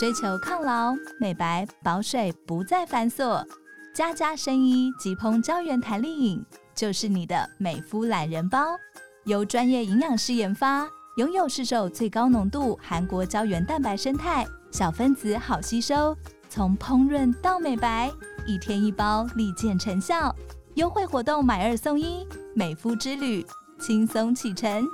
追求抗老、美白、保水不再繁琐，家家生医即烹胶原弹力饮就是你的美肤懒人包。由专业营养师研发，拥有市售最高浓度韩国胶原蛋白生态，小分子好吸收，从烹饪到美白，一天一包，立见成效。优惠活动买2送1，美肤之旅轻松启程。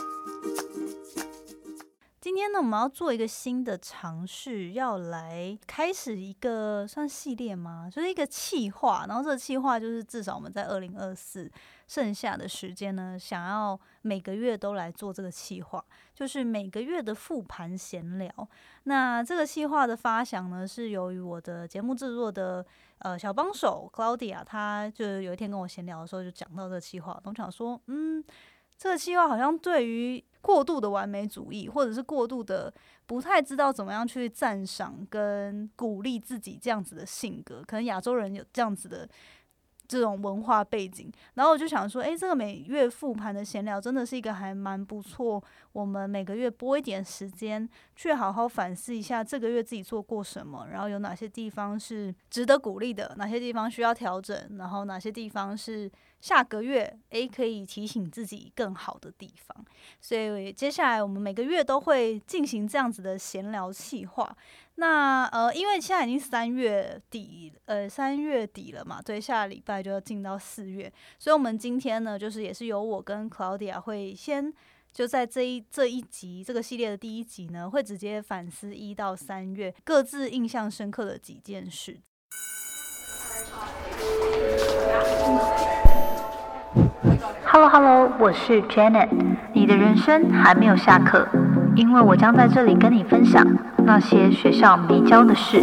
今天呢，我们要做一个新的尝试，要来开始一个算系列吗？就是一个企划，然后这个企划就是至少我们在2024剩下的时间呢，想要每个月都来做这个企划，就是每个月的复盘闲聊。那这个企划的发想呢，是由于我的节目制作的小帮手 Claudia， 她就有一天跟我闲聊的时候就讲到这个企划，我想说，这个企划好像对于过度的完美主义，或者是过度的不太知道怎么样去赞赏跟鼓励自己这样子的性格，可能亚洲人有这样子的这种文化背景，然后我就想说，这个每月复盘的闲聊真的是一个还蛮不错，我们每个月拨一点时间去好好反思一下这个月自己做过什么，然后有哪些地方是值得鼓励的，哪些地方需要调整，然后哪些地方是下个月可以提醒自己更好的地方。所以接下来我们每个月都会进行这样子的闲聊企划。那因为现在已经3月底了嘛，对，下个礼拜就要进到4月，所以我们今天呢，就是也是由我跟 Claudia 会先就在这一集这个系列的第1集呢，会直接反思1到3月各自印象深刻的几件事。 Hello， 我是 Janet， 你的人生还没有下课，因为我将在这里跟你分享那些学校没教的事。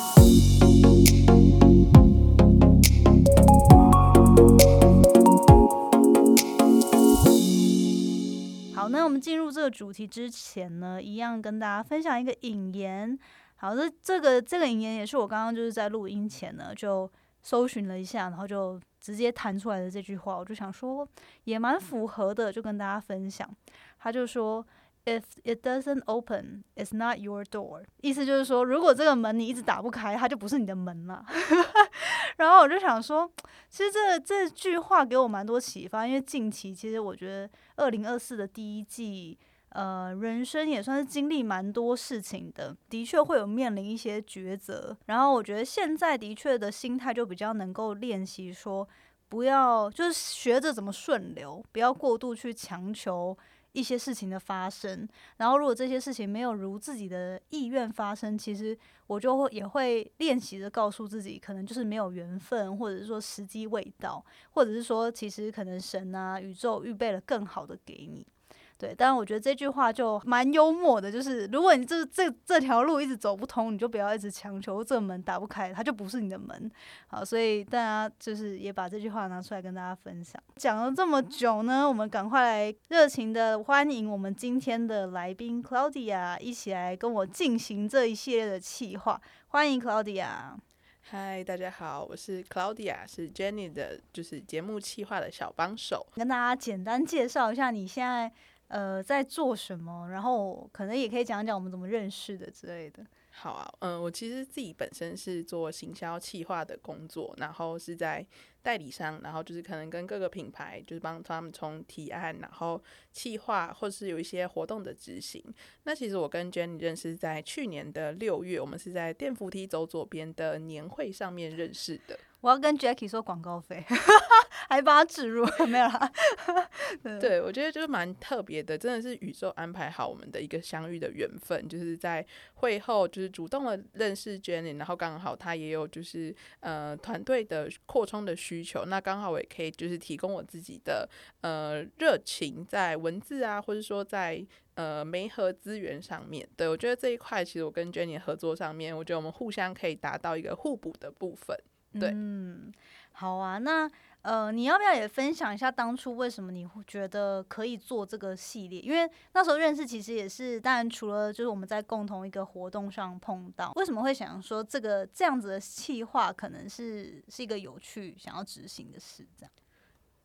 好，那我们进入这个主题之前呢，一样跟大家分享一个引言。好，这个引言也是我刚刚就是在录音前呢就搜寻了一下，然后就直接弹出来的这句话，我就想说也蛮符合的，就跟大家分享。他就说 If it doesn't open, it's not your door。 意思就是说，如果这个门你一直打不开，它就不是你的门了。然后我就想说，其实这句话给我蛮多启发，因为近期其实我觉得2024的第1季人生也算是经历蛮多事情的，的确会有面临一些抉择。然后我觉得现在的确的心态就比较能够练习说，不要就是学着怎么顺流，不要过度去强求一些事情的发生。然后如果这些事情没有如自己的意愿发生，其实我就也会练习着告诉自己，可能就是没有缘分，或者是说时机未到，或者是说其实可能神啊宇宙预备了更好的给你。对，当然我觉得这句话就蛮幽默的，就是如果你这条路一直走不通，你就不要一直强求这个门打不开，它就不是你的门。好，所以大家就是也把这句话拿出来跟大家分享。讲了这么久呢，我们赶快来热情的欢迎我们今天的来宾 Claudia 一起来跟我进行这一系列的企划。欢迎 Claudia。 嗨，大家好，我是 Claudia， 是 Jenny 的，就是节目企划的小帮手。 跟大家简单介绍一下你现在在做什么，然后可能也可以讲讲我们怎么认识的之类的。 好啊，我其实自己本身是做行销企划的工作，然后是在代理商，然后就是可能跟各个品牌就是帮他们从提案，然后企划，或是有一些活动的执行。那其实我跟 Jenny 认识在去年的6月，我们是在电扶梯走左边的年会上面认识的。 我要跟 Jackie 说广告费，还帮他置入，没有啦。 对，我觉得就是蛮特别的，真的是宇宙安排好我们的一个相遇的缘分，就是在会后就是主动的认识 Jenny， 然后刚好他也有就是团队的扩充的需求，那刚好我也可以就是提供我自己的热情在文字啊，或者说在媒合资源上面。对，我觉得这一块其实我跟 Jenny 合作上面，我觉得我们互相可以达到一个互补的部分。对， 好啊，那你要不要也分享一下当初为什么你会觉得可以做这个系列？因为那时候认识其实也是，当然除了就是我们在共同一个活动上碰到，为什么会想说这样子的企划可能是一个有趣想要执行的事这样？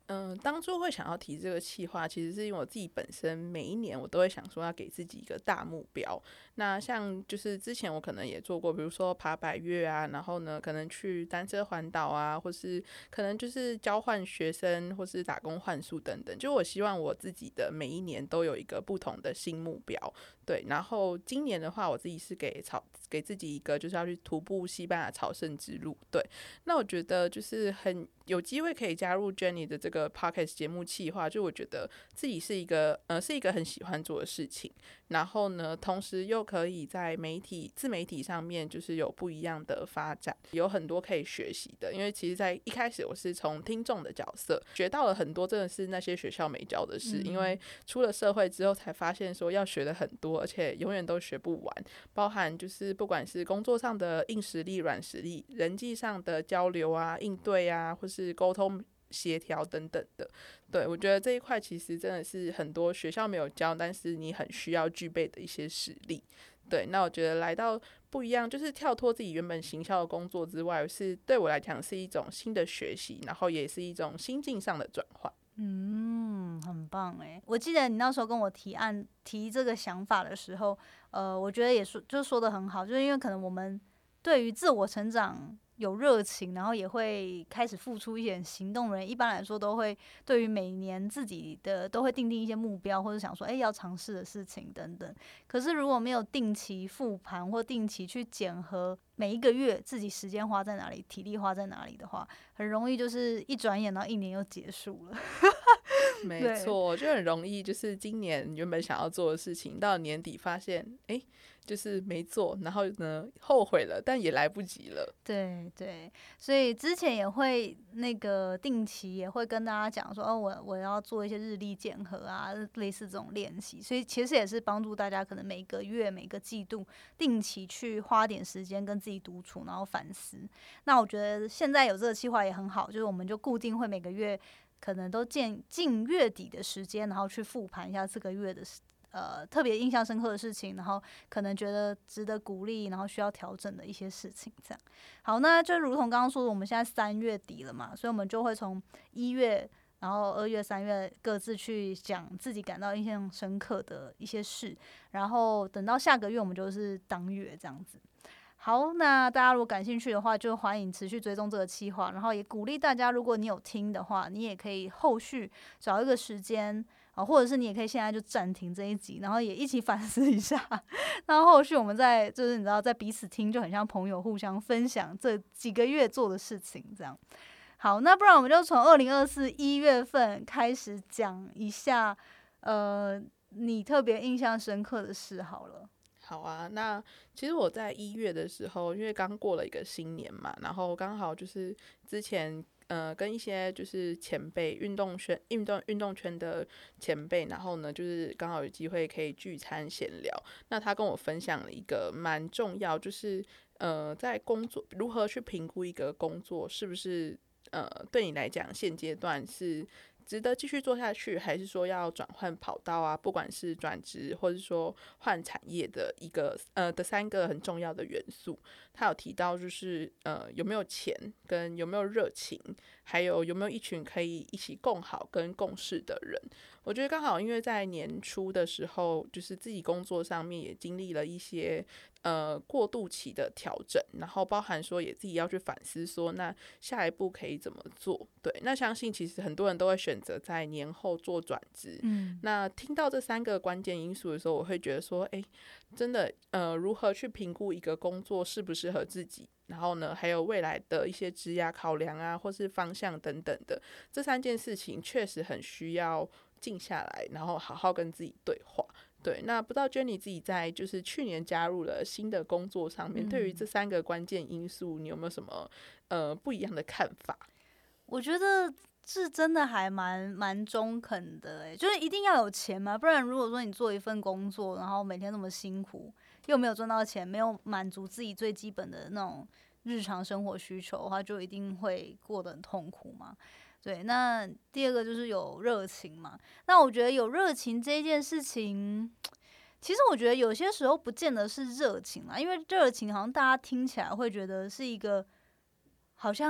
当初会想要提这个企划，其实是因为我自己本身每一年我都会想说要给自己一个大目标。那像就是之前我可能也做过，比如说爬百岳啊，然后呢可能去单车环岛啊，或是可能就是交换学生，或是打工换宿等等。就我希望我自己的每一年都有一个不同的新目标。对，然后今年的话，我自己是给自己一个就是要去徒步西班牙朝圣之路。对，那我觉得就是很有机会可以加入 Jenny 的这个 podcast 节目企划，就我觉得自己是一个很喜欢做的事情，然后呢，同时又可以在自媒体上面就是有不一样的发展，有很多可以学习的。因为其实在一开始我是从听众的角色学到了很多，真的是那些学校没教的事，因为出了社会之后才发现说要学的很多，而且永远都学不完，包含就是不管是工作上的硬实力、软实力，人际上的交流啊、应对啊，或是沟通协调等等的。对，我觉得这一块其实真的是很多学校没有教，但是你很需要具备的一些实力。对，那我觉得来到不一样，就是跳脱自己原本行销的工作之外，是对我来讲是一种新的学习，然后也是一种心境上的转换。 很棒哎！我记得你那时候跟我提这个想法的时候，我觉得也说得很好，就是因为可能我们对于自我成长有热情，然后也会开始付出一点行动的人，一般来说都会对于每年自己的都会定一些目标，或者想说要尝试的事情等等。可是如果没有定期复盘或定期去检核每一个月自己时间花在哪里、体力花在哪里的话，很容易就是一转眼到一年又结束了。 没错，就很容易就是今年原本想要做的事情，到年底发现就是没做，然后呢后悔了，但也来不及了。 对对，所以之前也会那个定期也会跟大家讲说，我要做一些日历检核啊，类似这种练习。所以其实也是帮助大家可能每个月、每个季度定期去花点时间跟自己独处，然后反思。那我觉得现在有这个计划也很好，就是我们就固定会每个月可能都近月底的时间，然后去复盘一下这个月的特别印象深刻的事情，然后可能觉得值得鼓励，然后需要调整的一些事情，这样。好，那就如同刚刚说的，我们现在3月底了嘛，所以我们就会从1月，然后2月、3月各自去讲自己感到印象深刻的一些事，然后等到下个月我们就是当月这样子。好，那大家如果感兴趣的话，就欢迎持续追踪这个企划，然后也鼓励大家，如果你有听的话，你也可以后续找一个时间或者是你也可以现在就暂停这一集，然后也一起反思一下，然后后续我们再就是你知道在彼此听，就很像朋友互相分享这几个月做的事情这样。好，那不然我们就从2024 1月份开始讲一下你特别印象深刻的事好了。 好啊，那其实我在1月的时候，因为刚过了一个新年嘛，然后刚好就是之前跟一些就是前辈运动圈的前辈，然后呢就是刚好有机会可以聚餐闲聊。那他跟我分享了一个蛮重要，就是在工作如何去评估一个工作是不是对你来讲现阶段是值得继续做下去，还是说要转换跑道啊？不管是转职或是说换产业的一个的3个很重要的元素，他有提到就是有没有钱，跟有没有热情，还有没有一群可以一起共好跟共事的人。我觉得刚好因为在年初的时候，就是自己工作上面也经历了一些过渡期的调整，然后包含说也自己要去反思说那下一步可以怎么做。对，那相信其实很多人都会选择在年后做转职。那听到这3个关键因素的时候，我会觉得说真的如何去评估一个工作适不适合自己，然后呢还有未来的一些职涯考量啊，或是方向等等的，这3件事情确实很需要静下来，然后好好跟自己对话。对，那不知道 Jenny 自己在就是去年加入了新的工作上面，对于这3个关键因素，你有没有什么不一样的看法？ 我觉得是真的还蛮中肯的就是一定要有钱嘛，不然如果说你做一份工作，然后每天那么辛苦，又没有赚到钱，没有满足自己最基本的那种日常生活需求的话，就一定会过得很痛苦嘛。对，那第2个就是有热情嘛。那我觉得有热情这件事情，其实我觉得有些时候不见得是热情啦，因为热情好像大家听起来会觉得是一个好像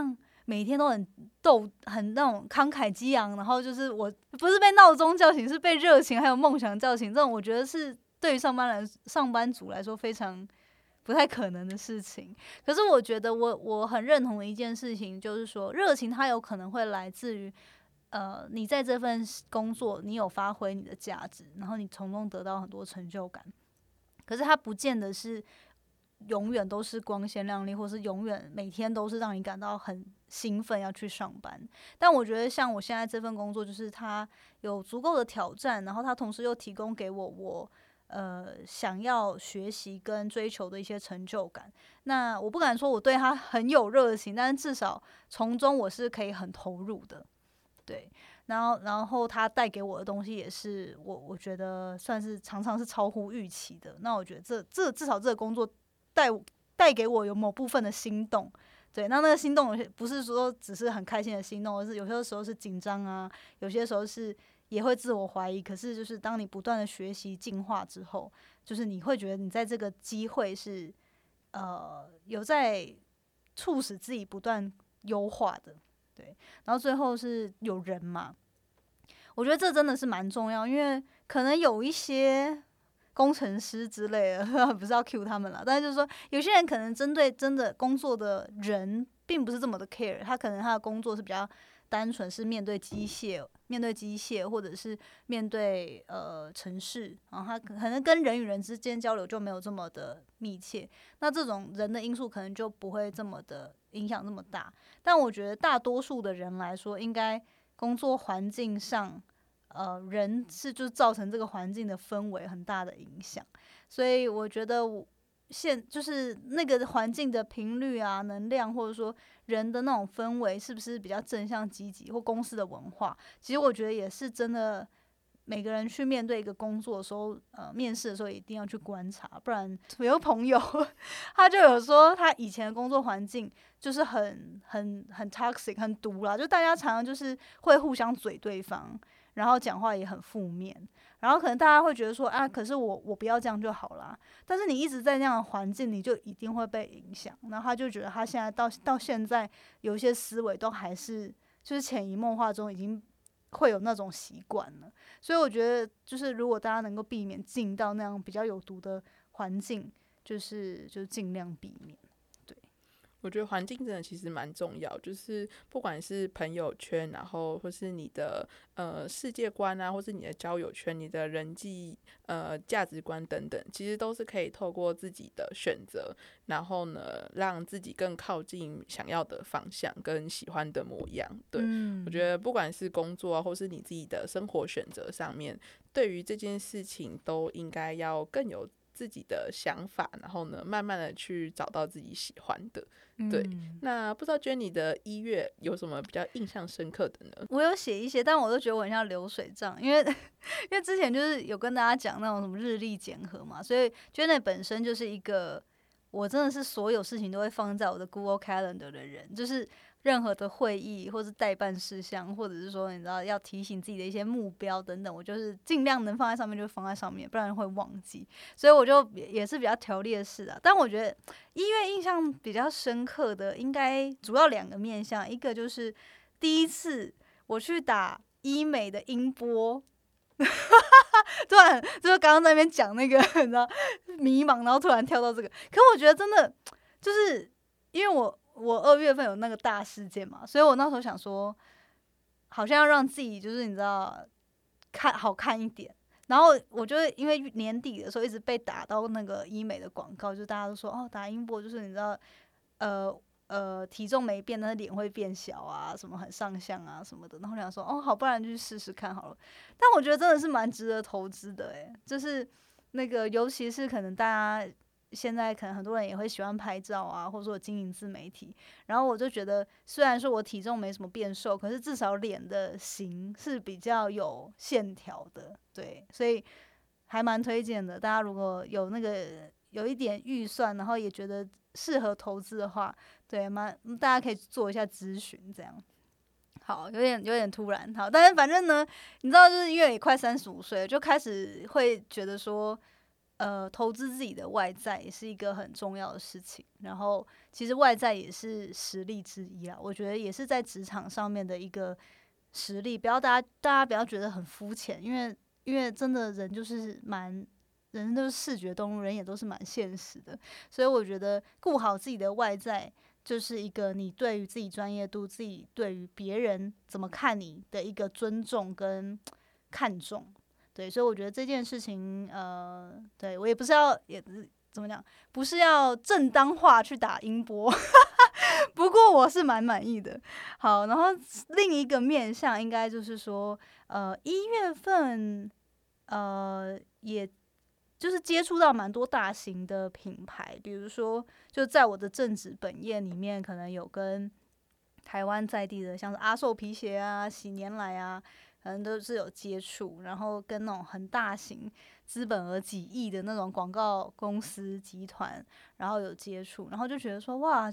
每天都很那种慷慨激昂，然后就是我不是被闹钟叫醒，是被热情还有梦想叫醒，这种我觉得是对于上班族来说非常不太可能的事情。可是我觉得我很认同的一件事情就是说，热情它有可能会来自于你在这份工作你有发挥你的价值，然后你从中得到很多成就感，可是它不见得是永远都是光鲜亮丽，或是永远每天都是让你感到很兴奋要去上班。但我觉得像我现在这份工作，就是它有足够的挑战，然后它同时又提供给我想要学习跟追求的一些成就感。那我不敢说我对它很有热情，但是至少从中我是可以很投入的，对。然后它带给我的东西也是我觉得算是常常是超乎预期的。那我觉得至少这个工作带给我有某部分的心动，对，那个心动不是说只是很开心的心动，而是有些时候是紧张啊，有些时候是也会自我怀疑。可是就是当你不断的学习进化之后，就是你会觉得你在这个机会是有在促使自己不断优化的，对。然后最后是有人嘛，我觉得这真的是蛮重要，因为可能有一些工程师之类的，不是要 cue 他们啦，但是就是说，有些人可能针对真的工作的人，并不是这么的 care， 他可能他的工作是比较单纯，是面对机械，或者是面对程式，然后他可能跟人与人之间交流就没有这么的密切，那这种人的因素可能就不会这么的影响这么大。但我觉得大多数的人来说，应该工作环境上。人是就是造成这个环境的氛围很大的影响，所以我觉得就是那个环境的频率啊、能量，或者说人的那种氛围是不是比较正向积极，或公司的文化，其实我觉得也是真的。每个人去面对一个工作的时候，面试的时候一定要去观察，不然有个朋友他就有说，他以前的工作环境就是很 toxic 很毒啦，就大家常常就是会互相嘴对方。然后讲话也很负面，然后可能大家会觉得说啊，可是我不要这样就好啦。但是你一直在那样的环境，你就一定会被影响。然后他就觉得他现在到现在有一些思维都还是就是潜移默化中已经会有那种习惯了。所以我觉得就是如果大家能够避免进到那样比较有毒的环境，就是尽量避免。 我觉得环境真的其实蛮重要，就是不管是朋友圈，然后或是你的世界观啊，或是你的交友圈、你的人际价值观等等，其实都是可以透过自己的选择，然后呢让自己更靠近想要的方向跟喜欢的模样。对，我觉得不管是工作啊，或是你自己的生活选择上面，对于这件事情都应该要更有自己的想法，然后呢慢慢的去找到自己喜欢的。对，那不知道Jenny的1月有什么比较印象深刻的呢？ 我有写一些，但我都觉得我很像流水账，因为之前就是有跟大家讲那种什么日历检核嘛，所以Jenny本身就是一个我真的是所有事情都会放在我的 Google Calendar 的人，就是任何的会议或是代办事项，或者是说你知道要提醒自己的一些目标等等，我就是尽量能放在上面就放在上面，不然会忘记。所以我就也是比较条列式的。但我觉得1月印象比较深刻的，应该主要2个面向，一个就是第一次我去打医美的音波。突然就是刚刚在那边讲那个你知道迷茫，然后突然跳到这个，可我觉得真的就是因为我2月份有那个大事件嘛，所以我那时候想说，好像要让自己就是你知道好看一点。然后我就因为年底的时候一直被打到那个医美的广告，就大家都说打音波就是你知道体重没变，但是脸会变小啊，什么很上相啊什么的。然后我想说好，不然就去试试看好了。但我觉得真的是蛮值得投资的就是那个尤其是可能大家现在可能很多人也会喜欢拍照啊，或者说经营自媒体。然后我就觉得虽然说我体重没什么变瘦，可是至少脸的型是比较有线条的，对，所以还蛮推荐的。大家如果有那个有一点预算，然后也觉得适合投资的话，对，大家可以做一下咨询这样。好，有点突然，好，但是反正呢，你知道，就是因为也快35岁了，就开始会觉得说， 投资自己的外在也是一个很重要的事情。然后其实外在也是实力之一啦，我觉得也是在职场上面的一个实力。不要大家不要觉得很肤浅，因为真的人就是人都是视觉动物，人也都是蛮现实的。所以我觉得顾好自己的外在，就是一个你对于自己专业度、自己对于别人怎么看你的一个尊重跟看重。对，所以我觉得这件事情，对我也不是要怎么讲，不是要正当化去打音波，不过我是蛮满意的。好，然后另一个面向应该就是说，1月份也就是接触到蛮多大型的品牌，比如说就在我的正职本业里面，可能有跟台湾在地的像是阿寿皮鞋啊、喜年来啊，可能都是有接触，然后跟那种很大型资本额几亿的那种广告公司集团，然后有接触，然后就觉得说哇，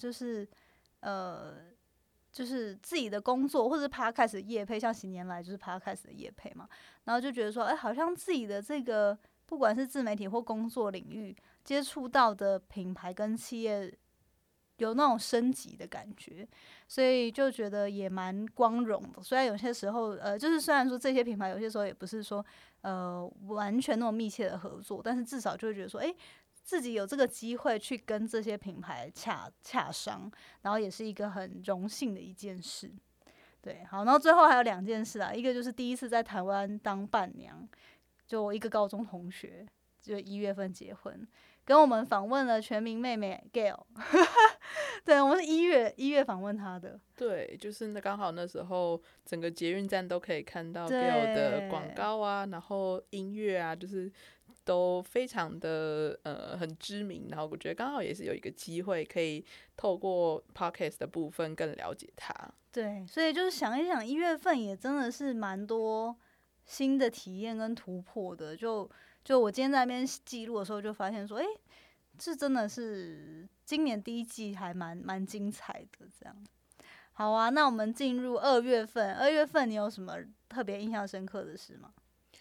就是自己的工作或者是 podcast 的业配，像喜年来就是 podcast 的业配嘛，然后就觉得说，好像自己的这个不管是自媒体或工作领域接触到的品牌跟企业有那种升级的感觉，所以就觉得也蛮光荣的。虽然有些时候，就是虽然说这些品牌有些时候也不是说完全那种密切的合作，但是至少就会觉得说，自己有这个机会去跟这些品牌洽商，然后也是一个很荣幸的一件事。对，好，然后最后还有2件事啊，一个就是第一次在台湾当伴娘，就我一个高中同学，就1月份结婚，跟我们访问了全民妹妹 Gail 对，我们是一月访问她的。 对，就是刚好那时候整个捷运站都可以看到 Gail 的广告啊，然后音乐啊，就是都非常的很知名，然后我觉得刚好也是有一个机会可以透过 podcast 的部分更了解他。 对，所以就是想一想1月份也真的是蛮多新的体验跟突破的。就我今天在那边记录的时候，就发现说，这真的是今年第一季还蛮精彩的这样。好啊，那我们进入2月份。2月份你有什么特别印象深刻的事吗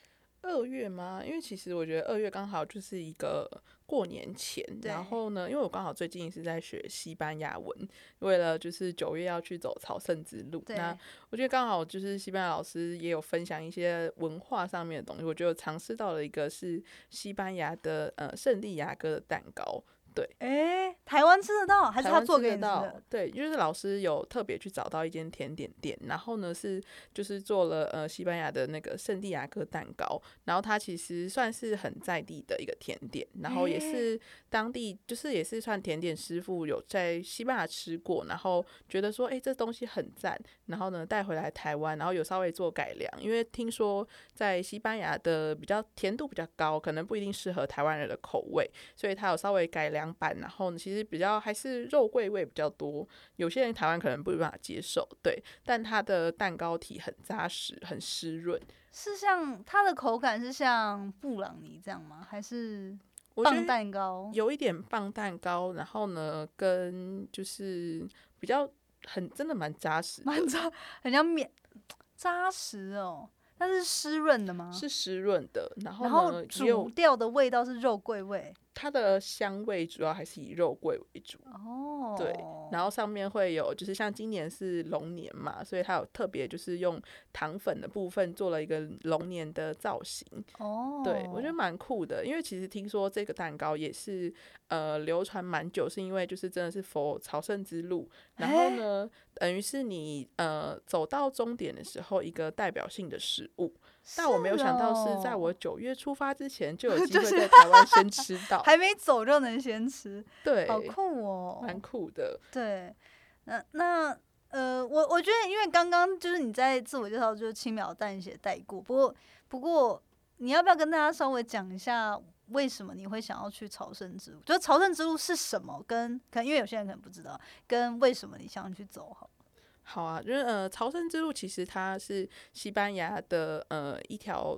？2月吗？因为其实我觉得2月刚好就是一个过年前，然后呢，因为我刚好最近是在学西班牙文，为了就是9月要去走朝圣之路，那我觉得刚好就是西班牙老师也有分享一些文化上面的东西，我觉得尝试到了一个是西班牙的圣地亚哥的蛋糕。对， 台湾吃得到还是他做给你吃的？ 对，就是老师有特别去找到一间甜点店，然后呢就是做了西班牙的那个圣地亚哥蛋糕，然后它其实算是很在地的一个甜点，然后也是当地就是也是算甜点师傅有在西班牙吃过，然后觉得说这东西很赞，然后呢带回来台湾，然后有稍微做改良，因为听说在西班牙的比较甜度比较高，可能不一定适合台湾人的口味，所以他有稍微改良版，然后其实比较还是肉桂味比较多，有些人台湾可能不办法接受，对，但它的蛋糕体很扎实，很湿润。 是像它的口感是像布朗尼这样吗？还是棒蛋糕？ 有一点棒蛋糕，然后呢，跟就是比较真的蛮扎实的， 很像面扎实哦。它是湿润的吗？ 是湿润的，然后煮掉的味道是肉桂味。 它的香味主要还是以肉桂为主对，然后上面会有就是像今年是龙年嘛，所以它有特别就是用糖粉的部分做了一个龙年的造型对，我觉得蛮酷的，因为其实听说这个蛋糕也是流传蛮久，是因为就是真的是for朝圣之路，然后呢等于是你走到终点的时候一个代表性的食物，但我没有想到是在我9月出发之前就有机会在台湾先吃到还没走就能先吃， 对， 好酷哦， 蛮酷的。 对，那我觉得因为刚刚就是你在自我介绍就轻描淡写带过，不过你要不要跟大家稍微讲一下为什么你会想要去朝圣之路？就朝圣之路是什么？跟可能因为有些人可能不知道，跟为什么你想要去走好啊，就是朝圣之路其实它是西班牙的一条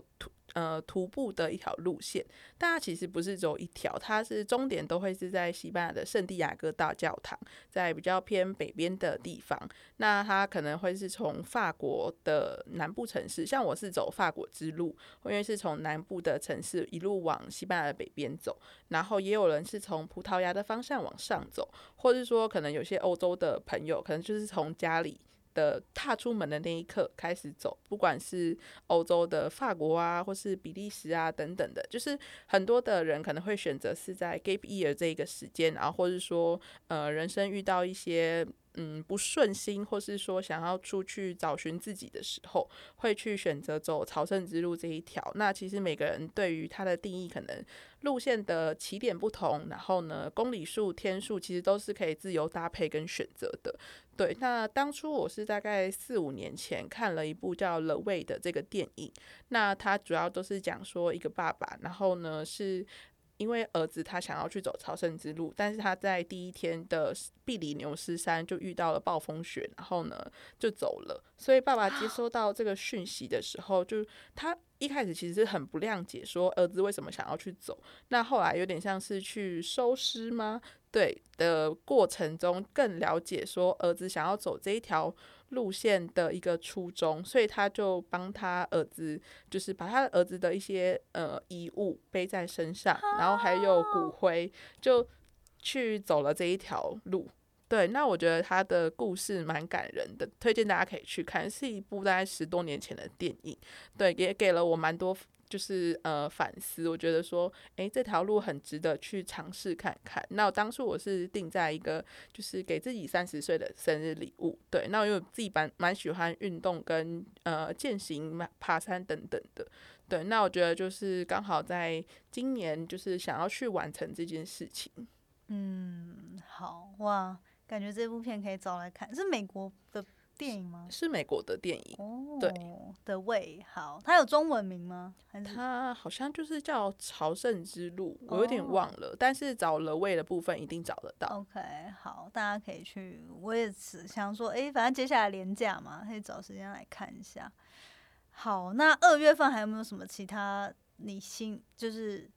徒步的一条路线，但它其实不是只有一条，它是终点都会是在西班牙的圣地亚哥大教堂，在比较偏北边的地方。那它可能会是从法国的南部城市，像我是走法国之路，因为是从南部的城市一路往西班牙的北边走，然后也有人是从葡萄牙的方向往上走，或是说可能有些欧洲的朋友可能就是从家里的踏出门的那一刻开始走，不管是欧洲的法国啊，或是比利时啊等等的，就是很多的人可能会选择是在 gap year 这一个时间，然后或是说人生遇到一些不顺心，或是说想要出去找寻自己的时候，会去选择走朝圣之路这一条。那其实每个人对于它的定义，可能路线的起点不同，然后呢，公里数、天数其实都是可以自由搭配跟选择的。对，那当初我是大概4-5年前看了一部叫《The Way》的这个电影，那它主要都是讲说一个爸爸，然后呢是因为儿子他想要去走朝圣之路，但是他在第一天的比里牛斯山就遇到了暴风雪，然后呢就走了。所以爸爸接收到这个讯息的时候，就他一开始其实是很不谅解，说儿子为什么想要去走。那后来有点像是去收尸吗？对的过程中，更了解说儿子想要走这一条路线的一个初衷，所以他就帮他儿子，就是把他儿子的一些遗物背在身上，然后还有骨灰，就去走了这一条路。对，那我觉得他的故事蛮感人的，推荐大家可以去看，是一部大概10多年前的电影。对，也给了我蛮多就是反思，我觉得说这条路很值得去尝试看看。那当初我是定在一个就是给自己30岁的生日礼物。对，那因为我自己蛮喜欢运动跟健行、爬山等等的。对，那我觉得就是刚好在今年就是想要去完成这件事情。 好哇，感觉这部片可以找来看，是美国的电影吗？ 是美国的电影。对的味。好，它有中文名吗？还是它好像就是叫朝圣之路，我有点忘了，但是找了味的部分一定找得到。 OK， 好，大家可以去。我也只想说，反正接下来连假嘛，可以找时间来看一下。好，那2月份还有没有什么其他你就是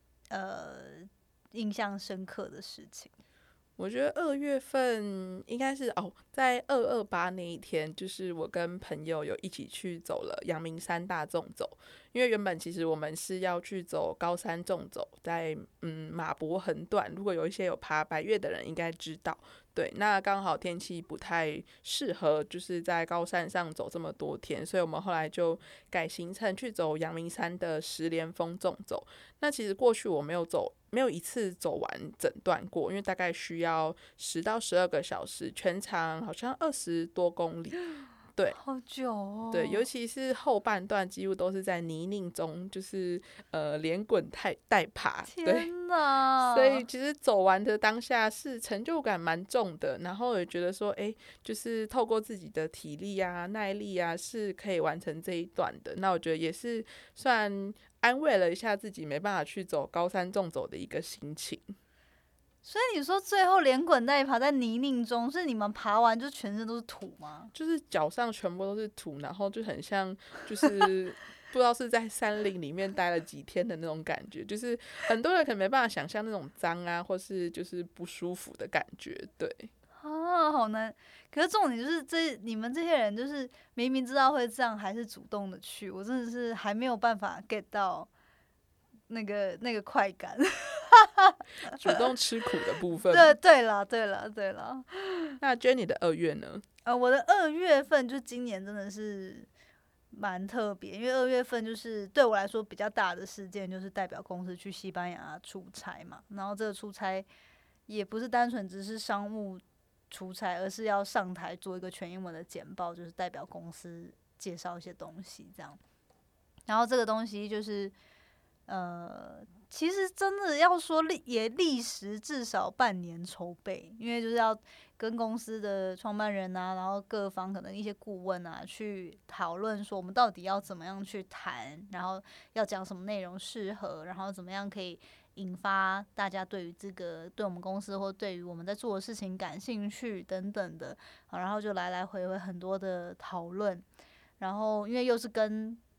印象深刻的事情？ 我觉得2月份应该是在228那一天，就是我跟朋友有一起去走了阳明山大纵走。因为原本其实我们是要去走高山纵走，在马博横断，如果有一些有爬百岳的人应该知道。对，那刚好天气不太适合，就是在高山上走这么多天，所以我们后来就改行程去走阳明山的10连峰纵走。那其实过去我没有一次走完整段过，因为大概需要10到12个小时，全长好像20多公里。对， 好久哦。 对，尤其是后半段几乎都是在泥泞中，就是连滚带爬。对， 天哪！ 所以其实走完的当下是成就感蛮重的，然后也觉得说就是透过自己的体力啊、耐力啊，是可以完成这一段的。那我觉得也是算安慰了一下自己没办法去走高山纵走的一个心情。 所以你说最后连滚带爬在泥泞中，是你们爬完就全身都是土吗？ 就是脚上全部都是土，然后就很像就是不知道是在山林里面待了几天的那种感觉，就是很多人可能没办法想象那种脏啊，或是就是不舒服的感觉。对啊，好难。可是重点就是你们这些人就是明明知道会这样，还是主动的去，我真的是还没有办法 get 到那个快感。 主动吃苦的部分。 对了。 那 Jenny 的2月呢？ 我的2月份就今年真的是蛮特别，因为2月份就是对我来说比较大的事件，就是代表公司去西班牙出差嘛。然后这个出差也不是单纯只是商务出差，而是要上台做一个全英文的简报，就是代表公司介绍一些东西这样。然后这个东西就是其实真的要说也历时至少半年筹备，因为就是要跟公司的创办人啊，然后各方可能一些顾问啊，去讨论说我们到底要怎么样去谈，然后要讲什么内容适合，然后怎么样可以引发大家对于对我们公司或对于我们在做的事情感兴趣等等的。好，然后就来来回回很多的讨论，然后因为又是跟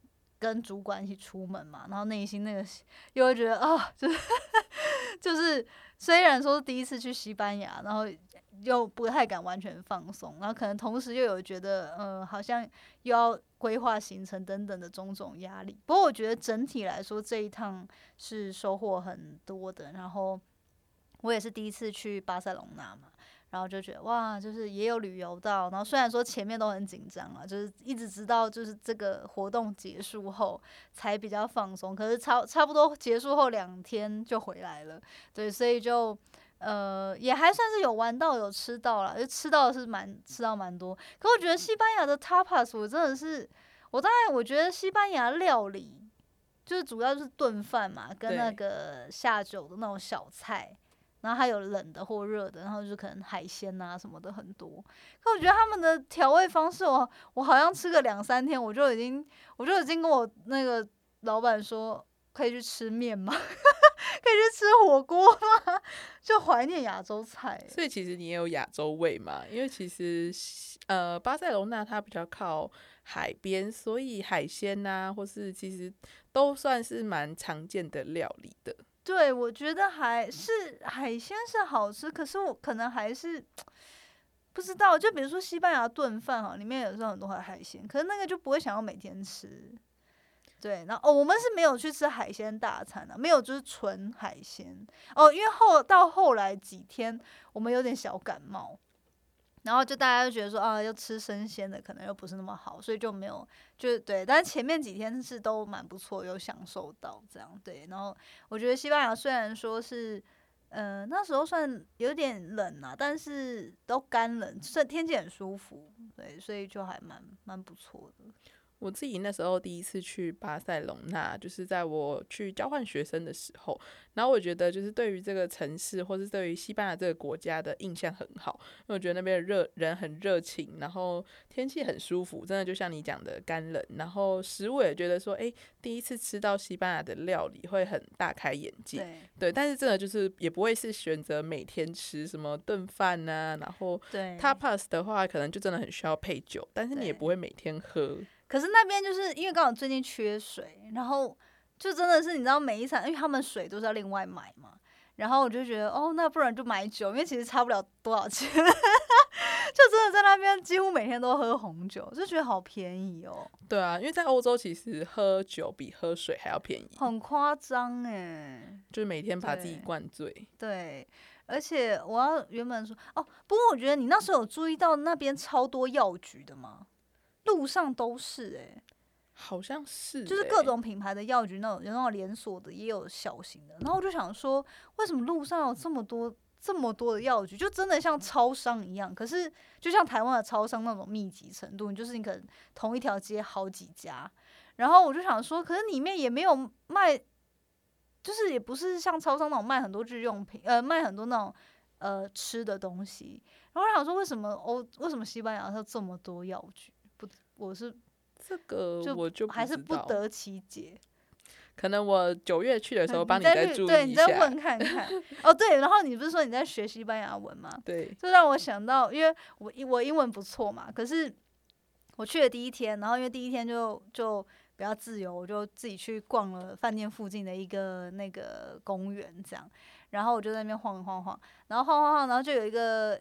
跟主管一起出门嘛，然后内心那个又会觉得就是虽然说是第一次去西班牙，然后又不太敢完全放松，然后可能同时又有觉得好像又要规划行程等等的种种压力。不过我觉得整体来说这一趟是收获很多的，然后我也是第一次去巴塞隆纳嘛，然后就觉得哇，就是也有旅游到，然后虽然说前面都很紧张啊，就是一直直到就是这个活动结束后才比较放松，可是差不多结束后2天就回来了，对，所以就也还算是有玩到有吃到啦，就吃到蛮多。可我觉得西班牙的 tapas 我真的是，我觉得西班牙料理就是主要就是炖饭嘛，跟那个下酒的那种小菜。然后还有冷的或热的，然后就可能海鲜啊什么的很多。可我觉得他们的调味方式我好像吃个2-3天，我就已经跟我那个老板说，可以去吃面吗？可以去吃火锅吗？就怀念亚洲菜。 所以其实你也有亚洲味嘛？因为其实巴塞隆纳它比较靠海边，所以海鲜啊，或是其实都算是蛮常见的料理的。 对，我觉得还是海鲜是好吃，可是我可能还是不知道。就比如说西班牙炖饭哈，里面有时候很多海鲜，可是那个就不会想要每天吃。对，然后我们是没有去吃海鲜大餐的，没有就是纯海鲜因为到后来几天我们有点小感冒。然后就大家就觉得说要吃生鲜的可能又不是那么好，所以就没有对，但是前面几天是都蛮不错，有享受到这样对。然后我觉得西班牙虽然说是那时候算有点冷啊，但是都干冷，天气很舒服，对，所以就还蛮不错的。 我自己那时候第一次去巴塞隆纳，就是在我去交换学生的时候，然后我觉得就是对于这个城市或是对于西班牙这个国家的印象很好，因为我觉得那边的人很热情，然后天气很舒服，真的就像你讲的干冷，然后食物也觉得说第一次吃到西班牙的料理会很大开眼界，对，但是真的就是也不会是选择每天吃什么炖饭啊，然后 tapas 的话可能就真的很需要配酒，但是你也不会每天喝。 可是那边就是因为刚好最近缺水，然后就真的是你知道每一场，因为他们水都是要另外买嘛，然后我就觉得那不然就买酒，因为其实差不了多少钱，就真的在那边几乎每天都喝红酒，就觉得好便宜哦。 对啊，因为在欧洲其实喝酒比喝水还要便宜， 很夸张哎， 就是每天把自己灌醉。 对，而且我要原本说不过我觉得你那时候有注意到那边超多药局的吗？路上都是好像是就是各种品牌的药局，有那种连锁的，也有小型的。然后我就想说，为什么路上有这么多的药局，就真的像超商一样？可是就像台湾的超商那种密集程度，就是你可能同一条街好几家。然后我就想说，可是里面也没有卖，就是也不是像超商那种卖很多日用品，卖很多那种吃的东西。然后我想说，为什么西班牙有这么多药局？我是这个我就还是不得其解。 可能我9月去的时候帮你再注意一下， 对，你再问看看。对，然后你不是说你在学西班牙文吗？ 对， 就让我想到，因为我英文不错嘛，可是我去的第一天，然后因为第一天就比较自由，我就自己去逛了饭店附近的一个那个公园这样，然后我就在那边晃，然后晃，然后就有一个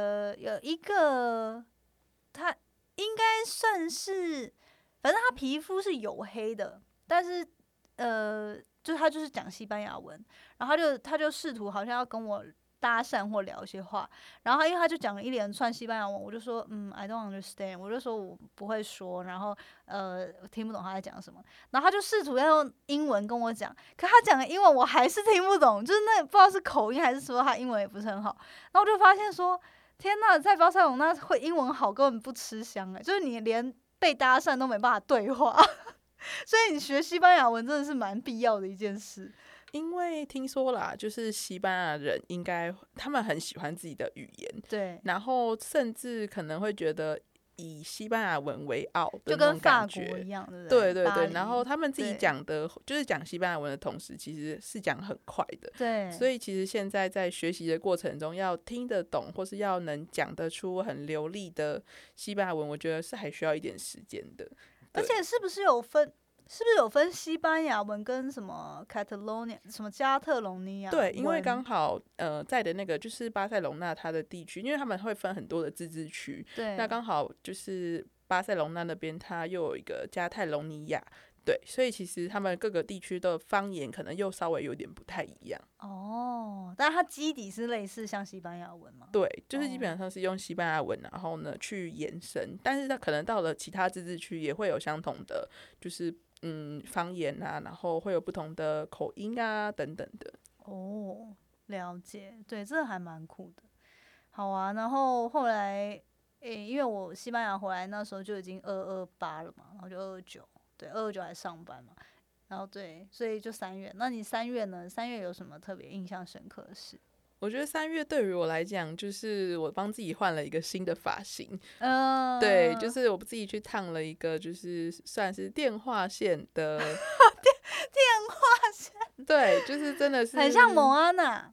他应该算是，反正他皮肤是黝黑的，但是就是他就是讲西班牙文，然后他就试图好像要跟我搭讪或聊一些话，然后因为他就讲了一连串西班牙文，我就说I don't understand， 我就说我不会说，然后听不懂他在讲什么，然后他就试图要用英文跟我讲，可他讲的英文我还是听不懂，就是那不知道是口音还是说他英文也不是很好，然后我就发现说。天呐，在巴塞隆纳会英文好根本不吃香就是你连被搭讪都没办法对话，所以你学西班牙文真的是蛮必要的一件事。 因为听说啦，就是西班牙人应该他们很喜欢自己的语言， 对， 然后甚至可能会觉得以西班牙文为傲的就跟法国一样，对不对？ 对对，然后他们自己讲的，就是讲西班牙文的同时，其实是讲很快的。 对， 所以其实现在在学习的过程中，要听得懂或是要能讲得出很流利的西班牙文，我觉得是还需要一点时间的。 而且是不是有分？ 是不是有分西班牙文跟什么 Catalonia 什么加特隆尼亚？ 对，因为刚好在的那个就是巴塞隆纳它的地区，因为他们会分很多的自治区， 对， 那刚好就是巴塞隆纳那边它又有一个加泰隆尼亚，对，所以其实他们各个地区的方言可能又稍微有点不太一样。 哦，但它基底是类似像西班牙文吗？ 对，就是基本上是用西班牙文，然后呢去延伸，但是它可能到了其他自治区也会有相同的，就是方言啊，然后会有不同的口音啊等等的。 哦，了解，对，这还蛮酷的。好啊，然后后来，因为我西班牙回来那时候就已经228了嘛，然后就229，对，229还上班嘛，然后对，所以就3月。那你3月呢？3月有什么特别印象深刻的事？ 我觉得3月对于我来讲，就是我帮自己换了一个新的发型，对，就对， 是我自己去烫了一个，就是算是电话线的电话线对，就是真的是很像蒙安娜，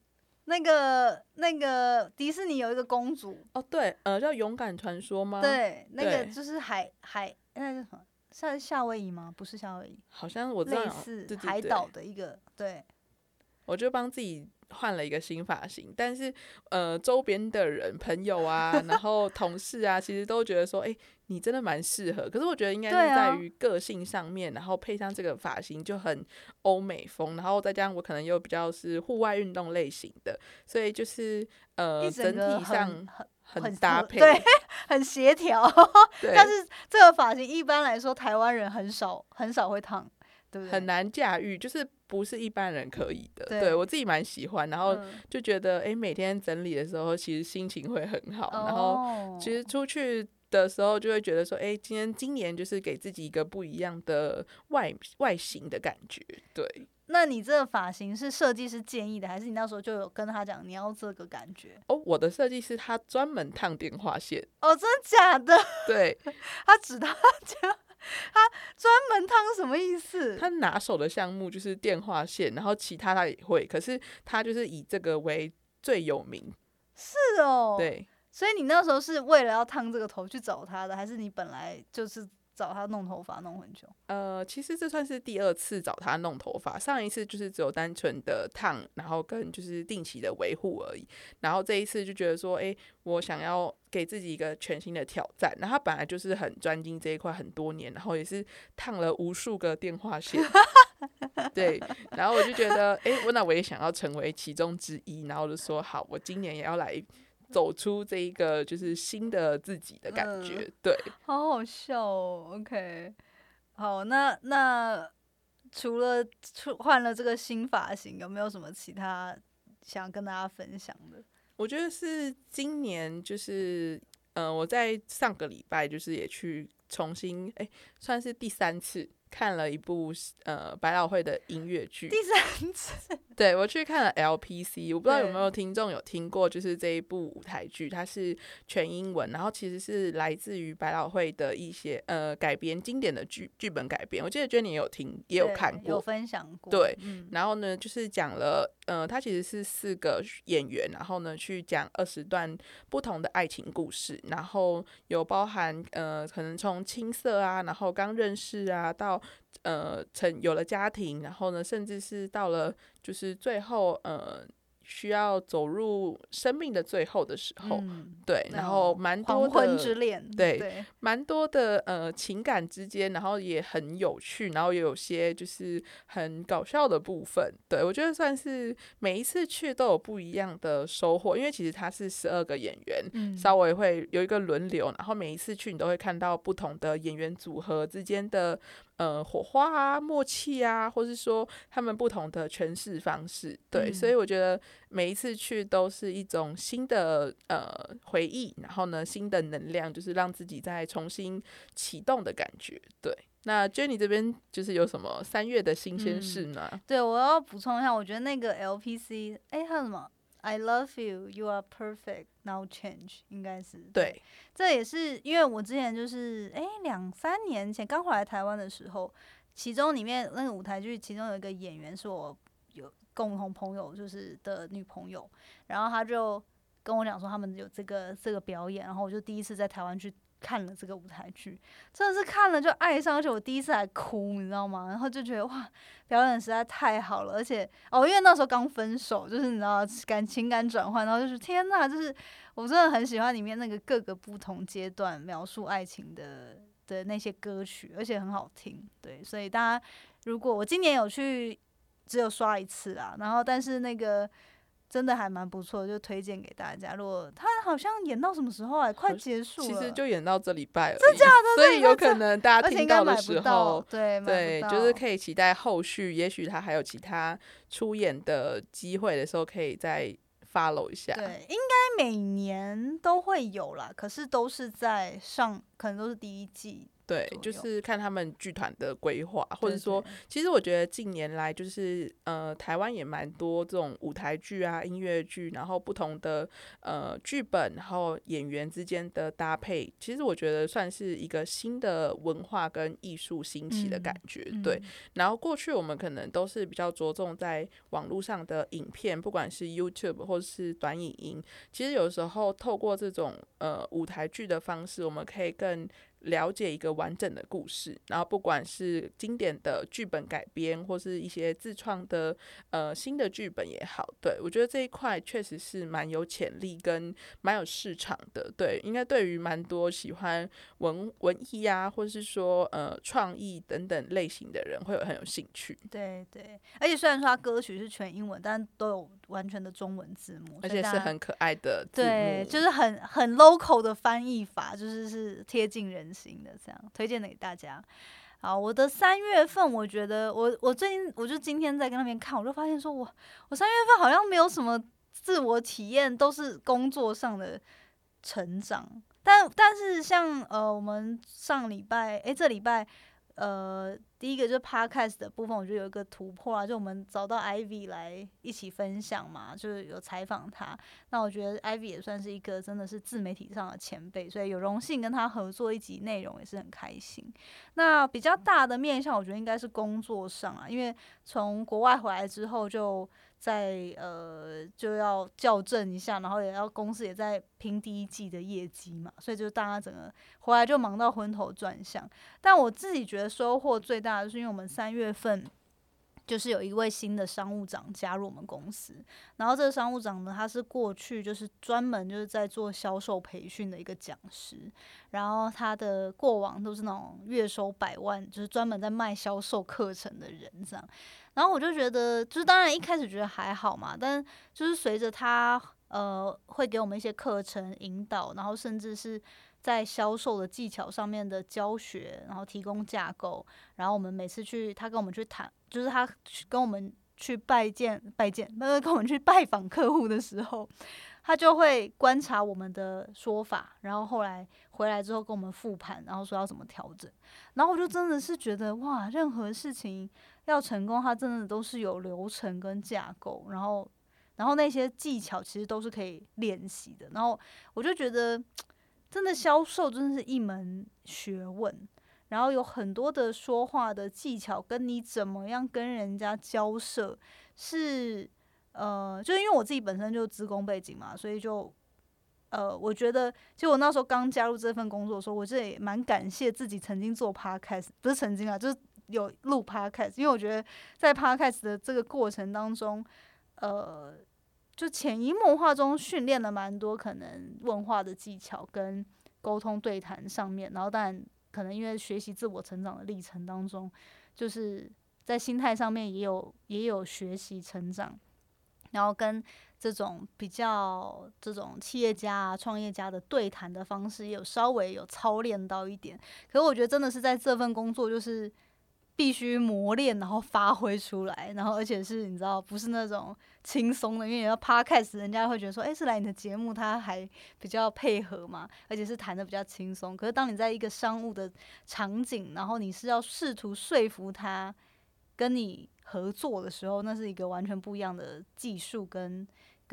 那个迪士尼有一个公主， 哦，对，叫勇敢传说吗？， 对，那个对就是那是什么？是夏威夷吗？不是夏威夷， 好像我知道， 类似对对对海岛的一个，对， 我就帮自己换了一个新发型，但是周边的人、朋友啊，然后同事啊，其实都觉得说，你真的蛮适合。可是我觉得应该是对啊在于个性上面，然后配上这个发型就很欧美风，然后再加上我可能又比较是户外运动类型的，所以就是一整整个体上很搭配， 对，很协调。 对， 但是这个发型一般来说台湾人很少会烫，对不对？ 很难驾驭，就是不是一般人可以的。 对对我自己蛮喜欢，然后嗯就觉得每天整理的时候，其实心情会很好，然后哦， 其实出去的时候就会觉得说，今年就是给自己一个不一样的外形的感觉。对， 那你这个发型是设计师建议的，还是你那时候就有跟他讲你要这个感觉？ 我的设计师他专门烫电话线， 哦，真的假的？ 对他只他专门烫什么意思？ 他拿手的项目就是电话线，然后其他他也会，可是他就是以这个为最有名。 是哦，， 对， 所以你那时候是为了要烫这个头去找他的，还是你本来就是找他弄头发弄很久？ 其实这算是第2次找他弄头发，上一次就是只有单纯的烫，然后跟就是定期的维护而已。然后这一次就觉得说，我想要给自己一个全新的挑战。然后他本来就是很专精这一块很多年，然后也是烫了无数个电话线。对，然后我就觉得，那我也想要成为其中之一，然后就说好，我今年也要来走出这一个就是新的自己的感觉。对， 好好笑哦。OK，好，那除了换了这个新发型，有没有什么其他想跟大家分享的？ 我觉得是今年就是我在上个礼拜就是也去重新算是第3次看了一部百老汇的音乐剧。 第3次， 对，我去看了 LPC， 我不知道有没有听众有听过，就是这一部舞台剧，它是全英文，然后其实是来自于百老汇的一些改编经典的剧本改编。我记得 Jenny 也有看过， 有分享过。 对，然后呢，就是讲了它其实是4个演员，然后呢去讲20段不同的爱情故事，然后有包含可能从青涩啊，然后刚认识啊，到有了家庭，然后呢，甚至是到了就是最后需要走入生命的最后的时候，对，然后蛮多的黄昏之恋， 对，蛮多的情感之间，然后也很有趣，然后也有些就是很搞笑的部分。对，我觉得算是每一次去都有不一样的收获，因为其实它是12个演员，稍微会有一个轮流，然后每一次去你都会看到不同的演员组合之间的火花啊、默契啊，或是说他们不同的诠释方式。对，所以我觉得每一次去都是一种新的回忆，然后呢新的能量，就是让自己再重新启动的感觉。对，那 Jenny 这边就是有什么3月的新鲜事呢？ 对，我要补充一下，我觉得那个 LPC，还有什么 I love you, you are perfect, now change， 应该是对， 这也是因为我之前就是2-3年前刚回来台湾的时候，其中里面那个舞台剧，其中有一个演员是我有共同朋友就是的女朋友，然后他就跟我讲说他们有这个表演，然后我就第一次在台湾去看了这个舞台剧，真的是看了就爱上，而且我第一次还哭，你知道吗？然后就觉得哇，表演实在太好了，而且因为那时候刚分手，就是你知道情感转换，然后就是天哪，就是我真的很喜欢里面那个各个不同阶段描述爱情的那些歌曲，而且很好听。对，所以大家如果我今年有去，只有刷一次啦，然后但是那个。真的还蛮不错，就推荐给大家。如果他好像演到什么时候快结束了， 其实就演到这礼拜了， 真假的？ 所以有可能大家听到的时候， 对， 就是可以期待后续，也许他还有其他出演的机会的时候，可以再 follow 一下。 对，应该每年都会有啦，可是都是在可能都是第一季。 对，就是看他们剧团的规划，或者说，其实我觉得近年来就是台湾也蛮多这种舞台剧啊、音乐剧，然后不同的剧本，然后演员之间的搭配，其实我觉得算是一个新的文化跟艺术兴起的感觉。对，然后过去我们可能都是比较着重在网络上的影片，不管是 YouTube 或是短影音，其实有时候透过这种舞台剧的方式，我们可以更了解一个完整的故事，然后不管是经典的剧本改编，或是一些自创的新的剧本也好，对，我觉得这一块确实是蛮有潜力跟蛮有市场的。对，应该对于蛮多喜欢文艺啊，或是说创意等等类型的人会很有兴趣。 对，而且虽然说它歌曲是全英文，但都有完全的中文字幕， 而且是很可爱的字幕， 对，就是很 local 的翻译法，是贴近人心的，这样推荐给大家。好，我的3月份，我觉得我最近我就今天在跟那边看，我就发现说我3月份好像没有什么自我体验，都是工作上的成长。但是像我们上礼拜这礼拜第一个就是 podcast 的部分，我觉得有一个突破啊，就我们找到 Ivy 来一起分享嘛，就是有采访他。那我觉得 Ivy 也算是一个真的是自媒体上的前辈，所以有荣幸跟他合作一集内容也是很开心。那比较大的面向，我觉得应该是工作上啊，因为从国外回来之后就就要校正一下，然后公司也在拼第一季的业绩嘛，所以就大家整个回来就忙到昏头转向。但我自己觉得收获最大的就是因为我们3月份就是有一位新的商务长加入我们公司，然后这个商务长呢，他是过去就是专门就是在做销售培训的一个讲师，然后他的过往都是那种月收100万，就是专门在卖销售课程的人这样。然后我就觉得，就是当然一开始觉得还好嘛，但就是随着他会给我们一些课程引导，然后甚至是在销售的技巧上面的教学，然后提供架构，然后我们每次他跟我们去谈，就是他跟我们去跟我们去拜访客户的时候，他就会观察我们的说法，然后后来回来之后跟我们复盘，然后说要怎么调整。然后我就真的是觉得哇，任何事情要成功，它真的都是有流程跟架构，然后那些技巧其实都是可以练习的。然后我就觉得，真的销售真的是一门学问，然后有很多的说话的技巧，跟你怎么样跟人家交涉是就是因为我自己本身就资工背景嘛，所以就我觉得其实我那时候刚加入这份工作的时候，我这也蛮感谢自己曾经做 podcast， 不是曾经啊，就是有录 podcast， 因为我觉得在 podcast 的这个过程当中，就潜移默化中训练了蛮多可能问话的技巧跟沟通对谈上面，然后当然可能因为学习自我成长的历程当中，就是在心态上面也有学习成长，然后跟这种企业家啊、创业家的对谈的方式，也有稍微有操练到一点。可是我觉得真的是在这份工作就是必须磨练，然后发挥出来，然后而且是你知道不是那种轻松的，因为你要 podcast 人家会觉得说，是来你的节目，他还比较配合嘛，而且是谈的比较轻松。可是当你在一个商务的场景，然后你是要试图说服他跟你合作的时候，那是一个完全不一样的技术跟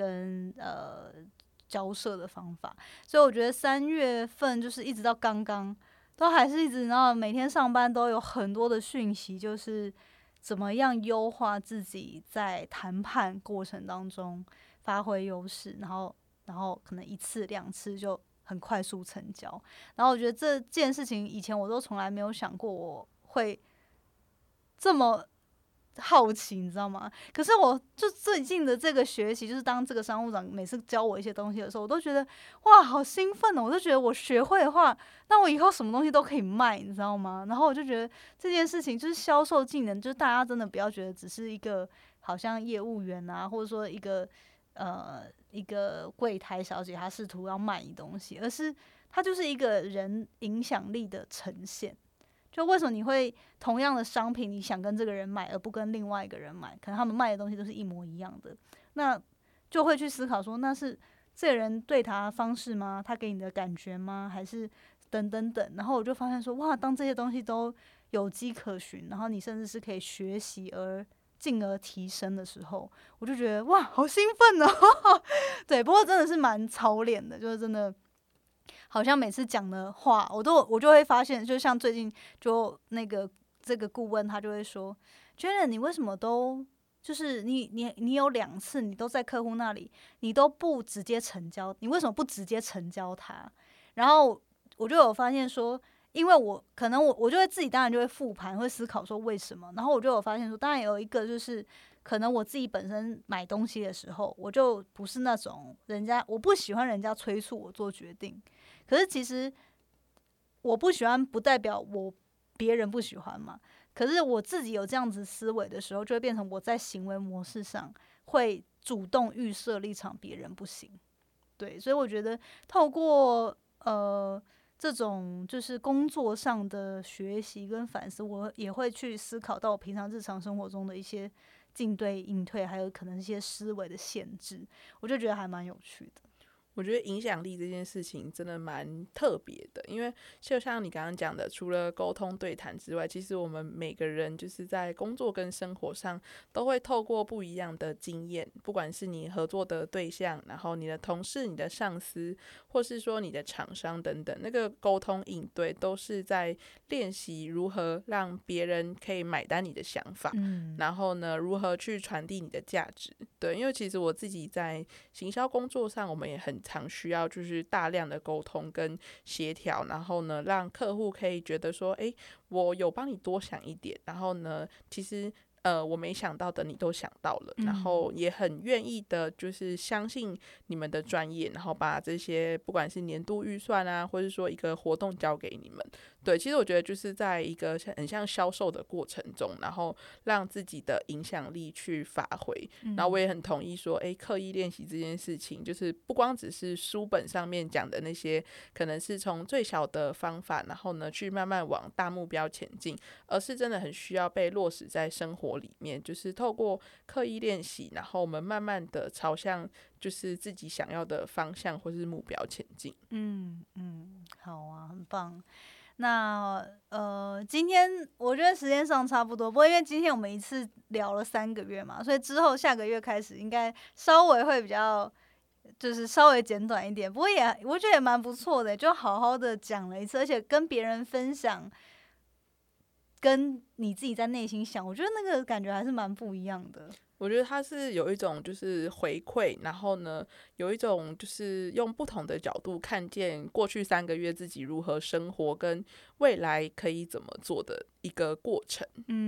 交涉的方法。所以我觉得3月份就是一直到刚刚都还是一直，然后每天上班都有很多的讯息，就是怎么样优化自己在谈判过程当中发挥优势，然后可能1次2次就很快速成交。然后我觉得这件事情以前我都从来没有想过我会这么好奇，你知道吗？可是我就最近的这个学习，就是当这个商务长每次教我一些东西的时候，我都觉得哇，好兴奋哦！我就觉得我学会的话，那我以后什么东西都可以卖，你知道吗？然后我就觉得这件事情就是销售技能，就是大家真的不要觉得只是一个好像业务员啊，或者说一个柜台小姐，她试图要卖你东西，而是她就是一个人影响力的呈现。就为什么你会同样的商品，你想跟这个人买，而不跟另外一个人买？可能他们卖的东西都是一模一样的，那就会去思考说，那是这个人对他的方式吗？他给你的感觉吗？还是等等等？然后我就发现说，哇，当这些东西都有迹可循，然后你甚至是可以学习而进而提升的时候，我就觉得哇，好兴奋哦！对，不过真的是蛮操练的，就是真的。好像每次讲的话，我就会发现，就像最近就这个顾问他就会说 ，Janet 你为什么都就是你有2次你都在客户那里，你都不直接成交，你为什么不直接成交他？然后我就有发现说，因为可能我就会自己当然就会复盘，会思考说为什么，然后我就有发现说，当然有一个就是。可能我自己本身买东西的时候，我就不是那种我不喜欢人家催促我做决定。可是其实我不喜欢，不代表别人不喜欢嘛。可是我自己有这样子思维的时候，就会变成我在行为模式上会主动预设立场，别人不行。对，所以我觉得透过这种就是工作上的学习跟反思，我也会去思考到我平常日常生活中的一些进对应退，还有可能一些思维的限制，我就觉得还蛮有趣的。 我觉得影响力这件事情真的蛮特别的，因为就像你刚刚讲的，除了沟通对谈之外，其实我们每个人就是在工作跟生活上都会透过不一样的经验，不管是你合作的对象，然后你的同事、你的上司，或是说你的厂商等等，那个沟通应对都是在练习如何让别人可以买单你的想法，然后呢，如何去传递你的价值。对，因为其实我自己在行销工作上，我们也很常需要就是大量的沟通跟协调，然后呢，让客户可以觉得说，我有帮你多想一点，然后呢，其实我没想到的你都想到了，然后也很愿意的，就是相信你们的专业，然后把这些不管是年度预算啊，或是说一个活动交给你们。对，其实我觉得就是在一个很像销售的过程中，然后让自己的影响力去发挥。然后我也很同意说，刻意练习这件事情，就是不光只是书本上面讲的那些，可能是从最小的方法，然后呢去慢慢往大目标前进，而是真的很需要被落实在生活里面，就是透过刻意练习，然后我们慢慢的朝向就是自己想要的方向或是目标前进。 好啊，很棒。那今天我觉得时间上差不多，不过因为今天我们一次聊了3个月嘛，所以之后下个月开始应该稍微会比较就是稍微简短一点，不过我觉得也蛮不错的，就好好的讲了一次，而且跟别人分享，跟你自己在内心想，我觉得那个感觉还是蛮不一样的。 我觉得它是有一种就是回馈，然后呢，有一种就是用不同的角度看见过去3个月自己如何生活，跟未来可以怎么做的一个过程。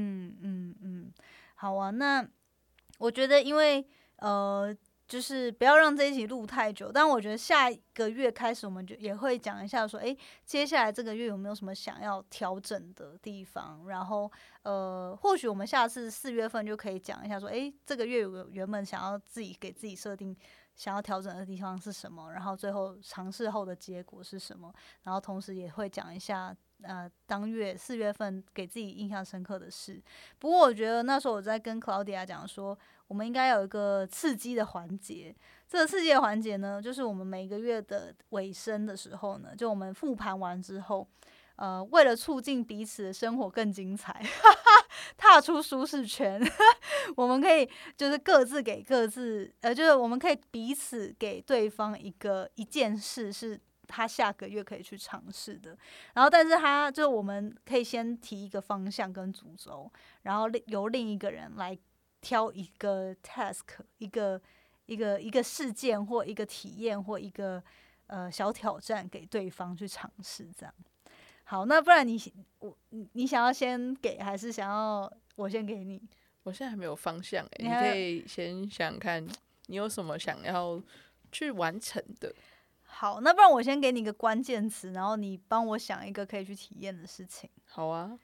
好啊，那我觉得因为就是不要让这一集录太久，但我觉得下一个月开始我们就也会讲一下说，接下来这个月有没有什么想要调整的地方，然后或许我们下次4月份就可以讲一下说，这个月有原本想要自己给自己设定想要调整的地方是什么，然后最后尝试后的结果是什么，然后同时也会讲一下当月4月份给自己印象深刻的事。不过我觉得那时候我在跟 Claudia 讲说，我们应该有一个刺激的环节。这个刺激的环节呢，就是我们每个月的尾声的时候呢，就我们复盘完之后，为了促进彼此的生活更精彩，踏出舒适圈，我们可以就是各自给各自，就是我们可以彼此给对方一件事是他下个月可以去尝试的，然后但是就我们可以先提一个方向跟主轴，然后由另一个人来挑一个 task， 一个事件或一个体验或一个小挑战给对方去尝试，这样。好，那不然你想要先给，还是想要我先给你？ 我现在还没有方向你可以先想看你有什么想要去完成的。 好，那不然我先给你一个关键词，然后你帮我想一个可以去体验的事情。 好啊。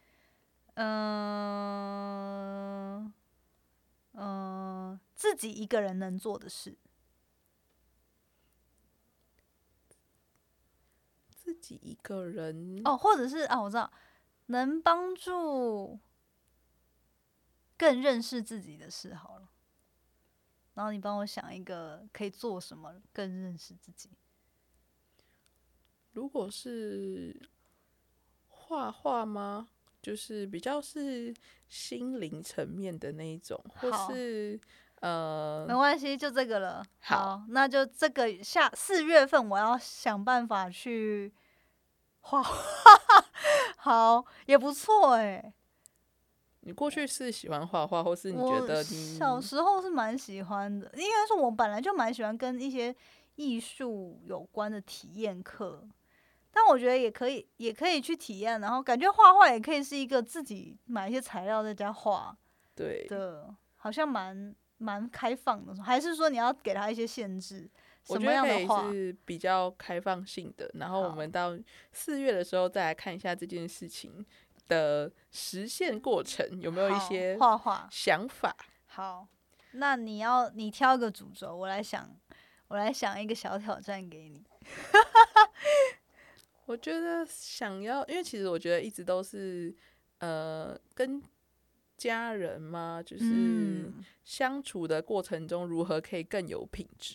自己一个人能做的事。 自己一个人或者是我知道，能帮助更认识自己的事好了。然后你帮我想一个可以做什么更认识自己。 如果是画画吗？就是比较是心灵层面的那一种，或是没关系，就这个了。 好， 那就这个4月份我要想办法去画画。好，也不错你过去是喜欢画画，或是你觉得你小时候是蛮喜欢的？应该说，我本来就蛮喜欢跟一些艺术有关的体验课。但我觉得也可以去体验，然后感觉画画也可以是一个自己买一些材料在家画的，好像蛮开放的。还是说你要给他一些限制？ 我觉得可以是比较开放性的，然后我们到4月的时候再来看一下这件事情的实现过程有没有一些画画想法。 好，那你挑一个主轴，我来想一个小挑战给你。 我觉得因为其实我觉得一直都是跟家人嘛，就是相处的过程中如何可以更有品质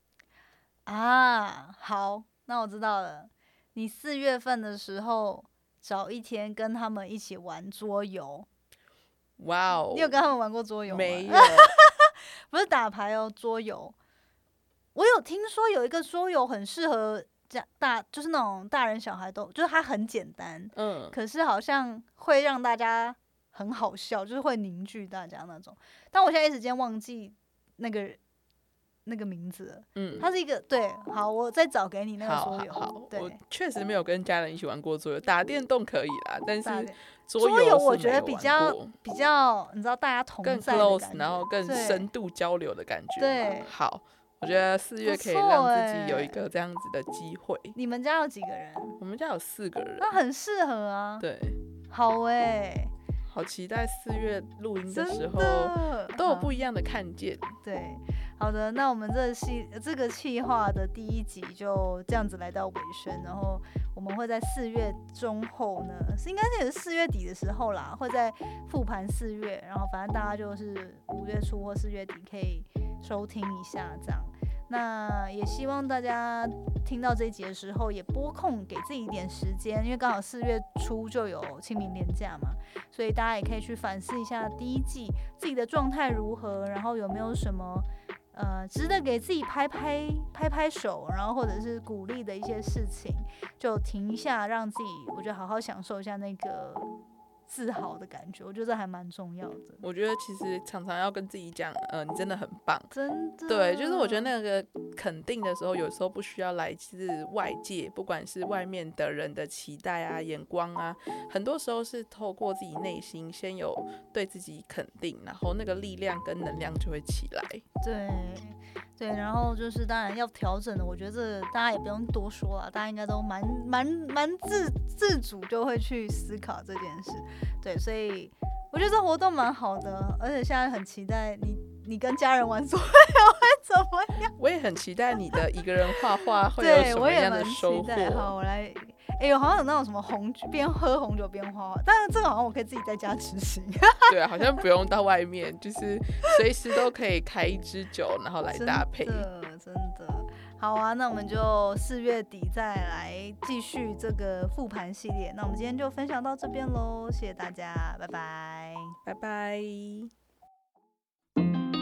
好，那我知道了。你4月份的时候找一天跟他们一起玩桌游。 哇哦！ 你有跟他们玩过桌游吗？ 没有。 不是打牌哦，桌游。我有听说有一个桌游很适合就是那种大人小孩都，就是它很简单，可是好像会让大家很好笑，就是会凝聚大家那种。但我现在一时间忘记那个名字了。它是一个好，我再找给你那个桌游。 好，我确实没有跟家人一起玩过桌游，打电动可以啦，但是桌游我觉得比较，你知道大家同在的感觉， 更 close， 然后更深度交流的感觉。 对， 好。我觉得4月可以让自己有一个这样子的机会。 你们家有几个人？ 我们家有4个人。 那很适合啊。 对， 好好期待4月录音的时候都有不一样的看见。 对，好的，那我们这个企划的第1集就这样子来到尾声，然后我们会在4月中后呢，应该是也是4月底的时候啦，会在复盘4月，然后反正大家就是5月初或4月底可以收听一下这样。那也希望大家听到这一集的时候也拨空给自己一点时间，因为刚好4月初就有清明连假嘛，所以大家也可以去反思一下第1季自己的状态如何，然后有没有什么值得给自己拍手，然后或者是鼓励的一些事情，就停一下，让自己我觉得好好享受一下那个自豪的感觉，我觉得这还蛮重要的。 我觉得其实常常要跟自己讲，你真的很棒， 真的。 对，就是我觉得那个肯定的时候，有时候不需要来自外界，不管是外面的人的期待啊、眼光啊，很多时候是透过自己内心先有对自己肯定，然后那个力量跟能量就会起来。 对，然后就是当然要调整的，我觉得这大家也不用多说了，大家应该都蛮自主就会去思考这件事。对，所以我觉得这活动蛮好的，而且现在很期待你跟家人玩桌游会怎么样。 我也很期待你的一个人画画会有什么样的收获。 好，我来。我好像有那种什么边喝红酒边画画，但是这个好像我可以自己在家执行。 对啊，好像不用到外面，就是随时都可以开一支酒，然后来搭配。 真的。好啊，那我们就4月底再来继续这个复盘系列。那我们今天就分享到这边咯，谢谢大家，拜拜， 拜拜。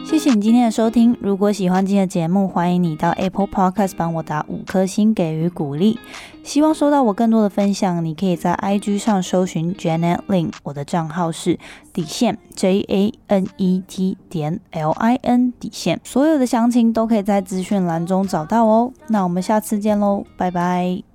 谢谢你今天的收听，如果喜欢今天的节目，欢迎你到 Apple Podcast 帮我打5颗星给予鼓励。希望收到我更多的分享，你可以在 IG 上搜寻 Janet Lin， 我的账号是JANET.LIN， 所有的详情都可以在资讯栏中找到哦。那我们下次见喽，拜拜。